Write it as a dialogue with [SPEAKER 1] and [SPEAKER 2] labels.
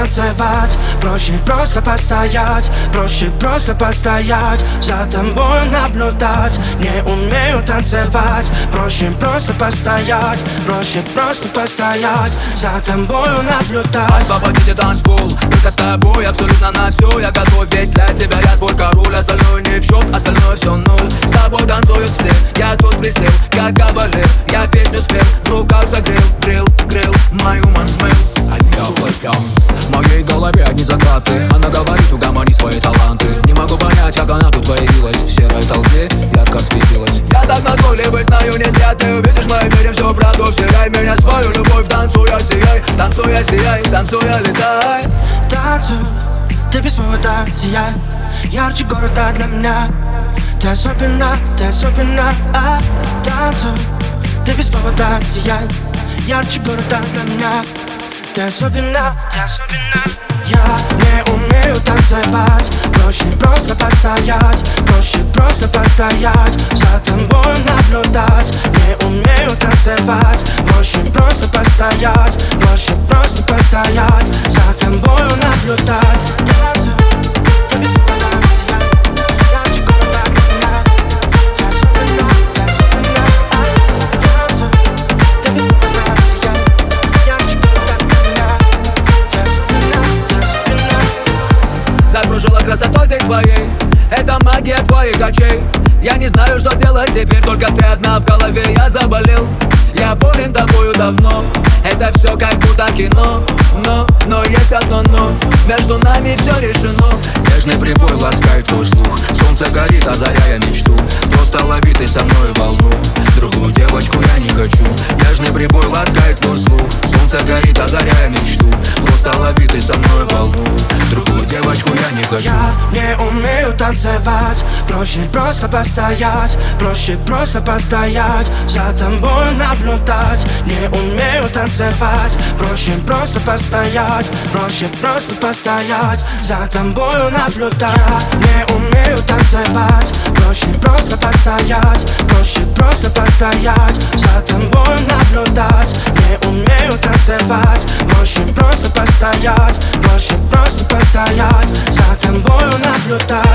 [SPEAKER 1] танцевать, проще просто постоять, проще просто постоять, за тобой наблюдать. Не умею танцевать, проще просто постоять, проще просто постоять, за тобою наблюдать.
[SPEAKER 2] Освободите танцпол, только с тобой абсолютно на все. Я готов, ведь для тебя я твой король. Остальное не в счет, остальное все ноль. С тобой танцуют все, я тут присел, как кавалер. Я песню спел, в руках загрел, грил, мою ман смыл.
[SPEAKER 3] В моей голове одни закаты. Она говорит, угомони свои таланты. Не могу понять, как она тут появилась. В серой толпе ярко светилась.
[SPEAKER 2] Я так назойливый, знаю, не зря. Ты увидишь в моем мире все правду. Вселяй меня свою любовь, танцуя, сияй. Танцуя, сияй, танцуя, летай.
[SPEAKER 1] Танцуй, ты без повода сияй. Ярче города для меня. Ты особенно, танцуй, ты без повода сияй. Ярче города для меня. Ты особенно. Я не умею танцевать, проще просто постоять, проще просто постоять, за тобой наблюдать. Не умею танцевать, проще просто постоять, проще просто постоять, за тобой наблюдать. Танцуй, ты без повода сияй. Ярче города для меня. Ты особенно. Танцуй, ты без повода сияй. Ярче города для меня.
[SPEAKER 2] Закружила красотой ты своей, это магия твоих очей. Я не знаю, что делать теперь, только ты одна в голове. Я заболел, я болен тобою давно. Это все как будто кино, но есть одно но. Между нами все решено.
[SPEAKER 3] Нежный прибой ласкает твой слух. Солнце горит, озаряя мечту. Просто лови ты со мной волну. Другую девочку я не хочу. Нежный прибой ласкает твой слух. Солнце горит, озаряя мечту. Просто лови ты со мной волну. Другую девочку я не хочу.
[SPEAKER 1] Я не умею танцевать, проще просто постоять, проще просто постоять, за тобой наблюдать. Не умею танцевать, проще просто постоять, проще просто постоять, за тобою наблюдать. Я не умею танцевать, проще просто постоять, проще просто постоять, за тобой наблюдать. Не умею танцевать, проще просто постоять, проще просто постоять, за тобою наблюдать.